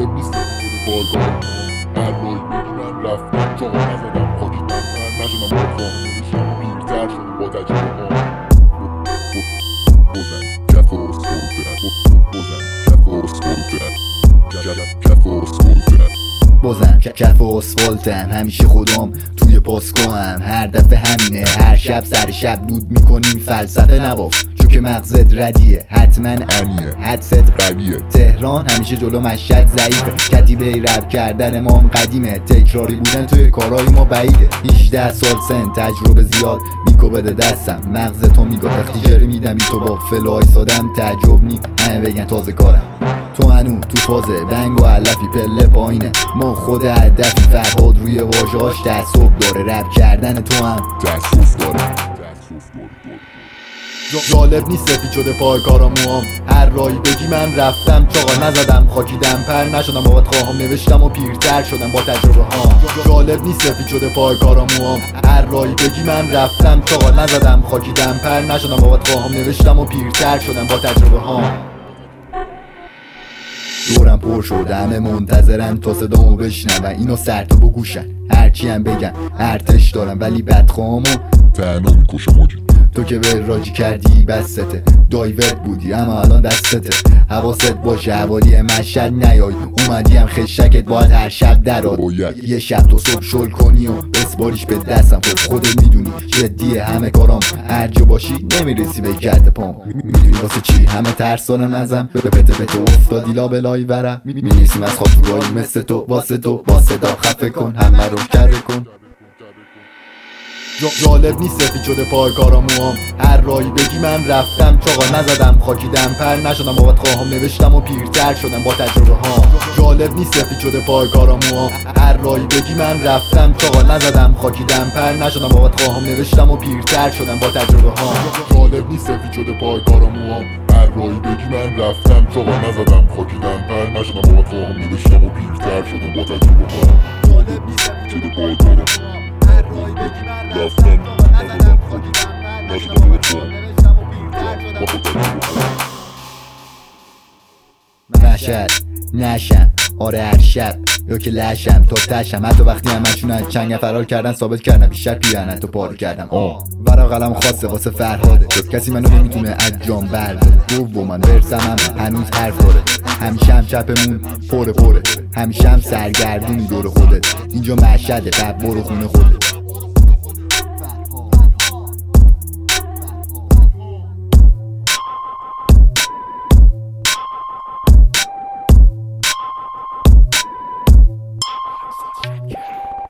جالب نیست بازار هر رای بگیرم رفتم چاقا نزدم خاکیدم من نشدم با خواهم پیرتر شدم با تجربه بزن کف و بزن کف اسفالتم همیشه خودم توی پاسگاهم هر دفعه همینه هر شب سر شب دود میکنیم فلسفه نباف چون که مغزت ردیه حتما انیه حدست قویه تهران همیشه جلو مشهد ضعیفه کتیبه رپ کردن ما هم قدیمه تکراری بودن توی کارهای ما بعیده 18 سال سن تجربه زیاد میکو بده دستم مغز تو میگاه اختیجره میدم تو با فلای سادم تعجب نی همه بگن تازه کارم تو هنو تو فازه بنگ و علفی پله پایینه ما خود هدفی فرهاد روی واژه‌اش تعصب داره رپ کردن تو هم تأسف داره جالب نیست سفید شده پای کاراموام هر رایی بگی من رفتم چاقا نزدم خاکیدم پر نشدم بابت خواهم نوشتم و پیرتر شدم با تجربه ها جالب نیست سفید شده پای کاراموام هر رایی بگی من رفتم چاقا نزدم خاکیدم پر نشدم بابت خواهم نوشتم و پیرتر شدم با تجربه ها دورم پر شد همه منتظرن تا صدامو بشنون اینو سرتا بگوشن هرچی هم بگن ارتش دارم ولی بدخواهمو تنها میکشم آجی تو که به راجی کردی بسته دایورت بودی اما الان دستته حواست باشه حوالی مشهد نیای اومدی هم خشکت باید هر شب دراد یه شب تو صبح شل کنی و بسپاریش به دستم خب خودت میدونی جدیه همه کارام هر جا باشی نمیرسی به گرد پام میدونی واسه چی همه ترسانم ازم به پته افتادی لابلای ورم میریسیم از خاطرهایی مثل تو واسه تو با صدا خفه کن همه رو کره کن جالب نیست سفید شده پای کاراموام هر رایی بگی من رفتم چاقا نزدم خاکیدم پر نشدم بابت خواهم نوشتم و پیرتر شدم با تجربه ها جالب نیست سفید شده پای کاراموام هر رایی بگی من رفتم چاقا نزدم خاکیدم پر نشدم بابت خواهم نوشتم و پیرتر شدم با تجربه ها جالب نیست سفید شده پای کاراموام هر رایی بگی من رفتم چاقا نزدم خاکیدم پر نشدم بابت خواهم نوشتم و پیرتر شدم با تجربه ها جالب نیست سفید شده پای کاراموام هر رایی بگی من رفتم نزدم خاکیدم نشدم بابت خواهم نوشتم و پیرتر شدم با تجربه ها مشهد نشم آره هر شب یا که لشم تا تشم حتی وقتی همشون از چنگ فرار کردن ثابت کردم بیشتر پیرنت تو پارو کردم ورق قلم خاصه واسه فرهاده کسی منو نمیتونه از جام برده دوم من ورسم هم هنوز حرف داره همیشه هم چپمون پره همیشه هم سرگردونی دور خودت اینجا مشهده بعد برو خونه خودت